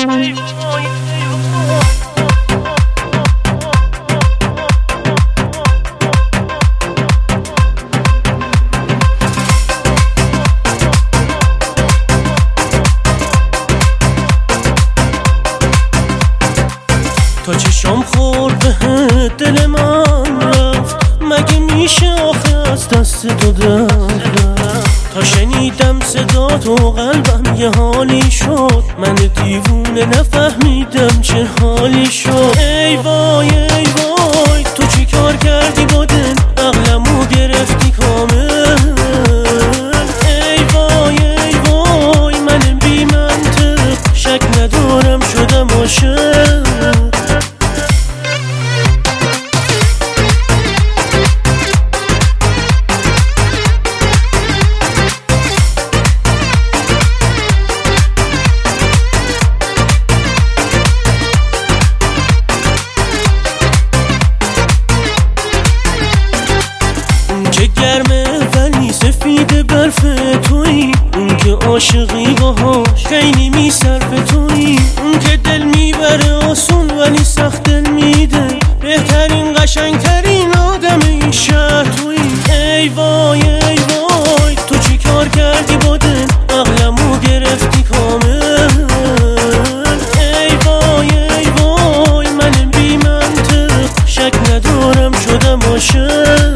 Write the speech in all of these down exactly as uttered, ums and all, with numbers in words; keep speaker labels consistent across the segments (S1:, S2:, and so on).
S1: تا چشام خورد به دل من رفت، مگه میشه آخه از دست تو در رفت؟ تا شنیدم صدا تو قلبم یه حالی شد، من دیوونه نفهمیدم چه حالی شد. ای وای ای وای تو چی کار کردی با دل، عقلمو گرفتی کامل. ای وای ای وای من بی منطق، شک ندارم شدم عاشق. گرمه ولی سفید برف تویی، اون که عاشقی باهاش خیلی میصرف تویی، اون که دل میبره آسون ولی سخت دل میده، بهترین قشنگترین آدم این شهر تویی. ای وای ای وای تو چی کار کردی با دل، عقلمو گرفتی کامل. ای وای ای وای من بی منطق، شک ندارم شدم عاشق.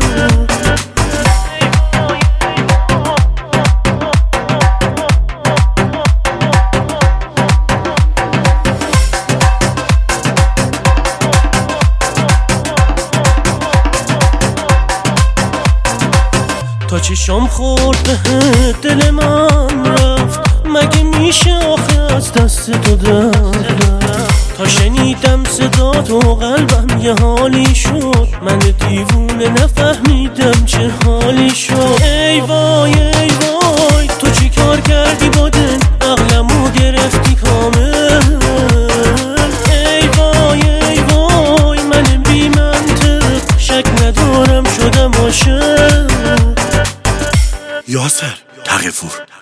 S1: تا چشام خورد به دل من رفت، مگه میشه آخه از دست تو در رفت؟ تا شنیدم صدا تو قلبم یه حالی شد، من دیوونه نفهمیدم چه حالی شد. ای وای ای وای تو چی کار کردی با دل، عقلمو گرفتی کامل. ای وای ای وای من بی منطق، شک ندارم شدم عاشق.
S2: یاسر تقی‌پور.